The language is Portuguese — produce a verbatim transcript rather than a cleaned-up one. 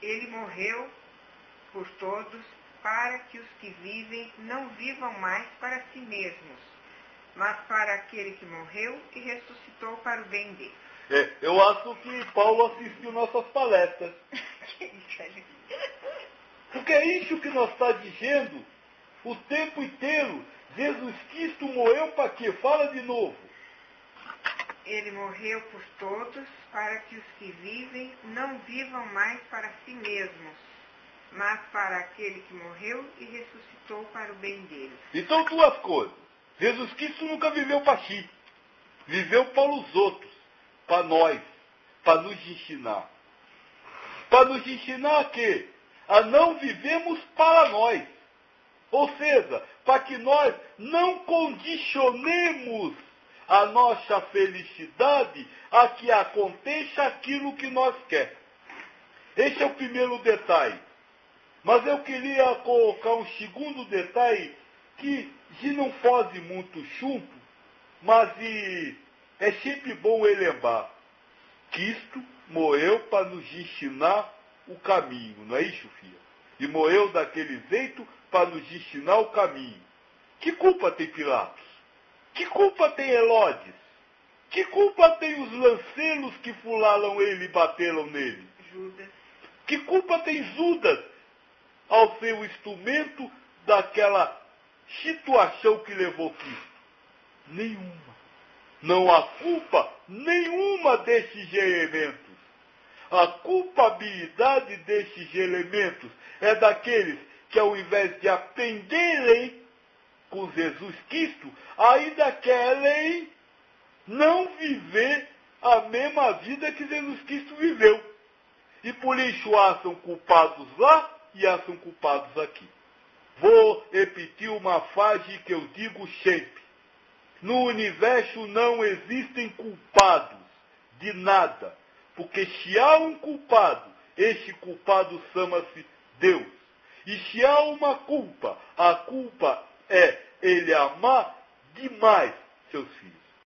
Ele morreu por todos, para que os que vivem não vivam mais para si mesmos, mas para aquele que morreu e ressuscitou para o bem deles. É, eu acho que Paulo assistiu nossas palestras. Porque é isso que nós está dizendo o tempo inteiro. Jesus Cristo morreu para quê? Fala de novo. Ele morreu por todos, para que os que vivem não vivam mais para si mesmos, mas para aquele que morreu e ressuscitou para o bem deles. Então, duas coisas. Jesus Cristo nunca viveu para si. Viveu para os outros, para nós, para nos ensinar. Para nos ensinar a quê? A não vivemos para nós. Ou seja, para que nós não condicionemos a nossa felicidade a que aconteça aquilo que nós queremos. Esse é o primeiro detalhe. Mas eu queria colocar um segundo detalhe que, se não foge muito junto, mas e, é sempre bom ele lembrar. Cristo morreu para nos ensinar o caminho, não é isso, filha? E morreu daquele jeito para nos ensinar o caminho. Que culpa tem Pilatos? Que culpa tem Herodes? Que culpa tem os lanceiros que fularam ele e bateram nele? Judas. Que culpa tem Judas ao ser o instrumento daquela situação que levou Cristo? Nenhuma. Não há culpa nenhuma desses elementos. A culpabilidade desses elementos é daqueles que, ao invés de aprenderem com Jesus Cristo, ainda querem não viver a mesma vida que Jesus Cristo viveu. E por isso acham culpados lá e acham culpados aqui. Vou repetir uma frase que eu digo sempre. No universo não existem culpados de nada. Porque se há um culpado, esse culpado chama-se Deus. E se há uma culpa, a culpa é ele amar demais seus filhos.